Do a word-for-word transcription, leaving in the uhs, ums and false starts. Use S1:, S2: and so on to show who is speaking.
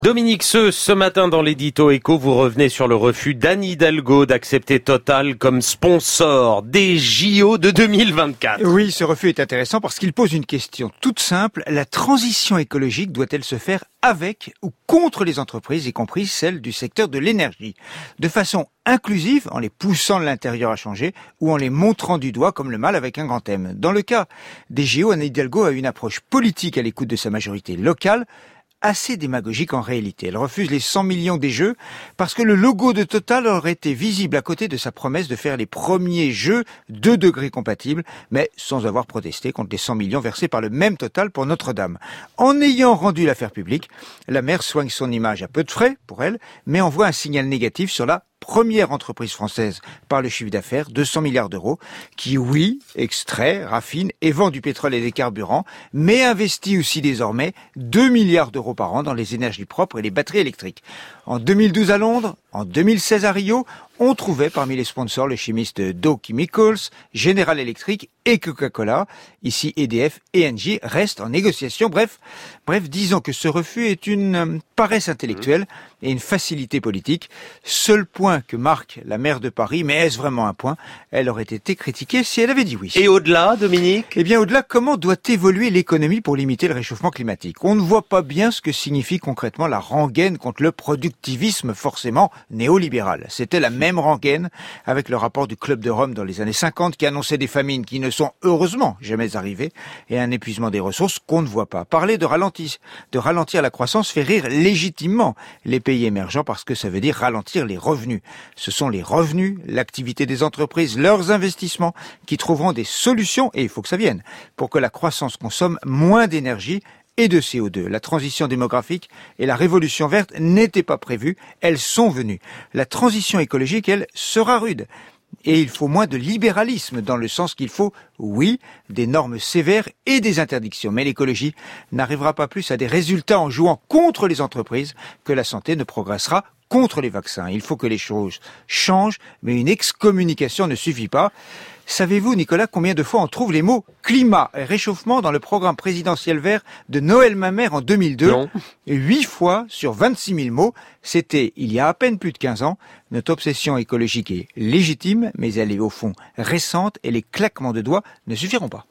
S1: Dominique Seux, ce matin dans l'édito Écho, vous revenez sur le refus d'Anne Hidalgo d'accepter Total comme sponsor des J O de deux mille vingt-quatre.
S2: Oui, ce refus est intéressant parce qu'il pose une question toute simple. La transition écologique doit-elle se faire avec ou contre les entreprises, y compris celles du secteur de l'énergie, de façon inclusive, en les poussant de l'intérieur à changer, ou en les montrant du doigt comme le mal avec un grand M. Dans le cas des J O, Anne Hidalgo a une approche politique à l'écoute de sa majorité locale, assez démagogique en réalité. Elle refuse les cent millions des Jeux parce que le logo de Total aurait été visible à côté de sa promesse de faire les premiers Jeux deux degrés compatibles, mais sans avoir protesté contre les cent millions versés par le même Total pour Notre-Dame. En ayant rendu l'affaire publique, la maire soigne son image à peu de frais pour elle, mais envoie un signal négatif sur la première entreprise française par le chiffre d'affaires, deux cents milliards d'euros, qui, oui, extrait, raffine et vend du pétrole et des carburants, mais investit aussi désormais deux milliards d'euros par an dans les énergies propres et les batteries électriques. En deux mille douze à Londres, en deux mille seize à Rio, on trouvait parmi les sponsors le chimiste Dow Chemicals, General Electric et Coca-Cola. Ici, E D F et Engie restent en négociation. Bref, bref, disons que ce refus est une euh, paresse intellectuelle et une facilité politique. Seul point que marque la maire de Paris, mais est-ce vraiment un point? Elle aurait été critiquée si elle avait dit oui.
S1: Et au-delà, Dominique?
S2: Eh bien, au-delà, comment doit évoluer l'économie pour limiter le réchauffement climatique? On ne voit pas bien ce que signifie concrètement la rengaine contre le productivisme forcément néolibéral. C'était la même rengaine avec le rapport du Club de Rome dans les années cinquante qui annonçait des famines qui ne sont heureusement jamais arrivées et un épuisement des ressources qu'on ne voit pas. Parler de ralentir, de ralentir la croissance fait rire légitimement les pays émergents parce que ça veut dire ralentir les revenus. Ce sont les revenus, l'activité des entreprises, leurs investissements qui trouveront des solutions, et il faut que ça vienne, pour que la croissance consomme moins d'énergie et de C O deux. La transition démographique et la révolution verte n'étaient pas prévues, elles sont venues. La transition écologique, elle, sera rude. Et il faut moins de libéralisme dans le sens qu'il faut, oui, des normes sévères et des interdictions. Mais l'écologie n'arrivera pas plus à des résultats en jouant contre les entreprises que la santé ne progressera contre les vaccins. Il faut que les choses changent, mais une excommunication ne suffit pas. Savez-vous, Nicolas, combien de fois on trouve les mots climat et réchauffement dans le programme présidentiel vert de Noël Mamère en deux mille deux?
S1: Non.
S2: Huit fois sur vingt-six mille mots. C'était il y a à peine plus de quinze ans. Notre obsession écologique est légitime, mais elle est au fond récente et les claquements de doigts ne suffiront pas.